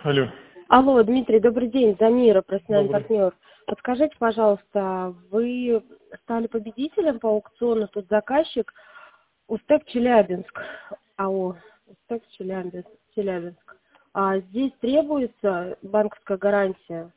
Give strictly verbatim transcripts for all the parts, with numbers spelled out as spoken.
Алло. Алло, Дмитрий, добрый день, Замира, профессиональный Добрый. партнер. Подскажите, пожалуйста, вы стали победителем по аукциону, тут заказчик Устек Челябинск, АО Устек Челябинск, Челябинск. А здесь требуется банковская гарантия.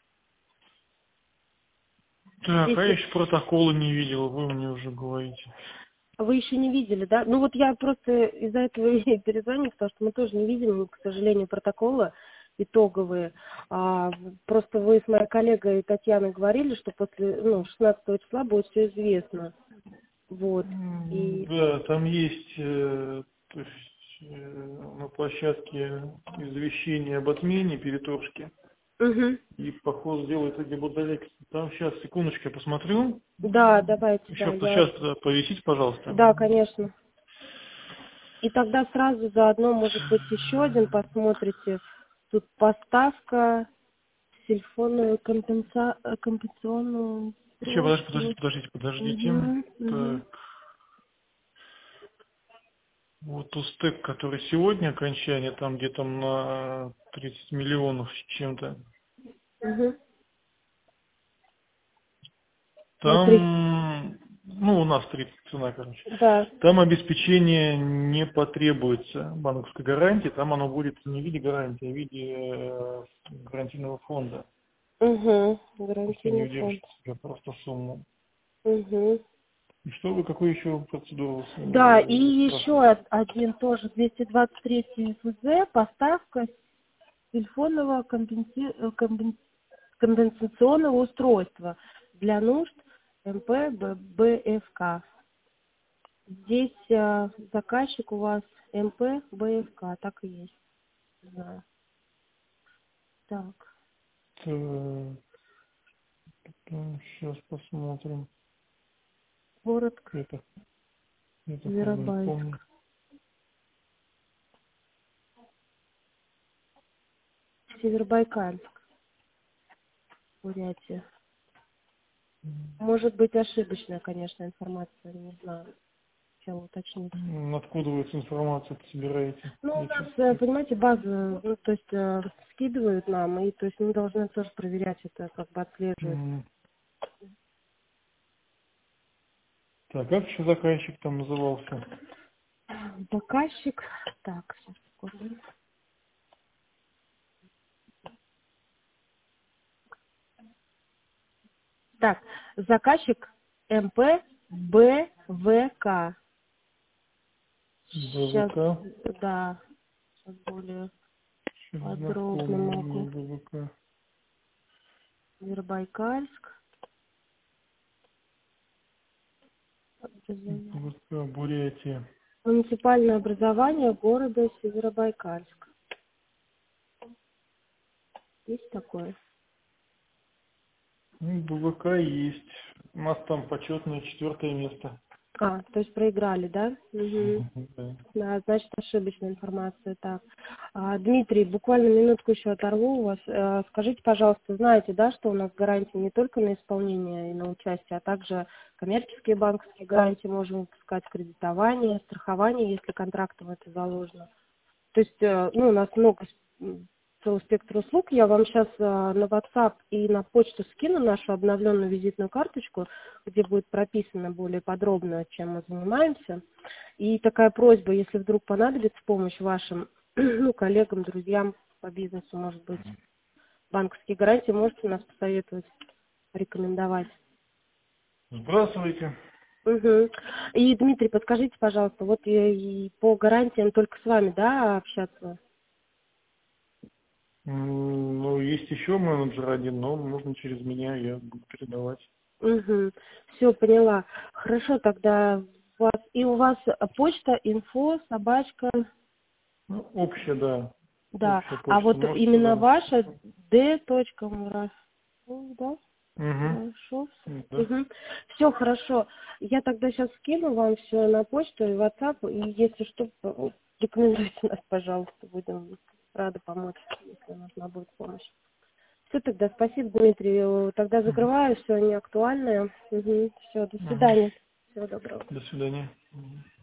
Так, а я Здесь еще протокола не видел, вы мне уже говорите. вы еще не видели, да? Ну вот я просто из-за этого и перезвоню, потому что мы тоже не видим, к сожалению, протокола итоговые. А, просто вы с моей коллегой Татьяной говорили, что после ну, шестнадцатого числа будет все известно. Вот. М, И Да, там есть э, то есть, э, на площадке извещение об отмене переторжки. угу. И по ходу дела это где Будалекс. Там сейчас, секундочку, я посмотрю. Да, давайте, да, Еще я. сейчас повисите, пожалуйста. Да, конечно. И тогда сразу заодно, может быть, еще один посмотрите. Тут поставка телефонную компенса... э, компенсационную Еще подождите, устройство. подождите, подождите, Угу, угу, подождите. Так, вот Устек, который сегодня окончание, там где-то на тридцать миллионов с чем-то. угу. Внутри. Там, ну, у нас тридцать цена, короче. Да. Там обеспечение не потребуется банковской гарантии, там оно будет не в виде гарантии, а в виде э, гарантийного фонда. Угу. То есть вы не Гарантийный фонд. удержите себе просто сумму. Угу. И что вы, какую еще процедуру Да, и э, еще спрашиваете? один тоже двести двадцать три ФЗ, поставка телефонного компенси- э, компен- компенсационного устройства для нужд МП БФК. Здесь э, заказчик у вас МП БФК, так и есть. Не знаю. Так, Сейчас посмотрим. город Это, это правда не помню. Зверобайск, Северобайкальск, Бурятия. Может быть ошибочная, конечно, информация, не знаю, хотела уточнить. М, Откуда вы эту информацию собираете? Ну, у Я нас, честно э, сказать. понимаете, база, ну, то есть э, скидывают нам, и то есть мы должны тоже проверять это, как бы отслеживать. М, Так, как еще заказчик там назывался? Заказчик, так, сейчас, секунду. Так, заказчик МП БВК. Сейчас, БВК. да, сейчас более Сейчас подробно знакомый мне могу. БВК. Северобайкальск. Образование. БВК, Бурятия. Муниципальное образование города Северобайкальск. Есть такое? Ну, БВК есть. У нас там почетное четвертое место. А, то есть проиграли, да? Угу. Мгм, да. Да, значит, ошибочная информация. Так. А, Дмитрий, буквально минутку еще оторву у вас. Э, Скажите, пожалуйста, знаете, да, что у нас гарантии не только на исполнение и на участие, а также коммерческие банковские гарантии можем выпускать, кредитование, страхование, если контрактом это заложено. То есть, э, ну, у нас много м, целый спектр услуг. Я вам сейчас на WhatsApp и на почту скину нашу обновленную визитную карточку, где будет прописано более подробно, чем мы занимаемся. И такая просьба, если вдруг понадобится помощь вашим ну, коллегам, друзьям по бизнесу, может быть, банковские гарантии, можете нас посоветовать, рекомендовать. Сбрасывайте. Угу. И, Дмитрий, подскажите, пожалуйста, вот и, и по гарантиям только с вами, да, общаться? М, Ну, есть еще менеджер один, но нужно через меня, я буду передавать. Угу. Все, поняла. Хорошо, тогда у вас и у вас почта инфо собачка, Ну, общая, да. да. Общая А почта. вот Можете именно туда. ваша d. Мурашов, да? Угу. Хорошо. Да. Угу. Все хорошо. Я тогда сейчас скину вам все на почту и WhatsApp, и если что, п- рекомендуйте нас, пожалуйста, будем рады помочь, если нужна будет помощь. Все, тогда спасибо, Дмитрий. Тогда Мгм. закрываю, все неактуальное. Угу. Все, до Мгм. свидания. Всего доброго. До свидания. Мгм.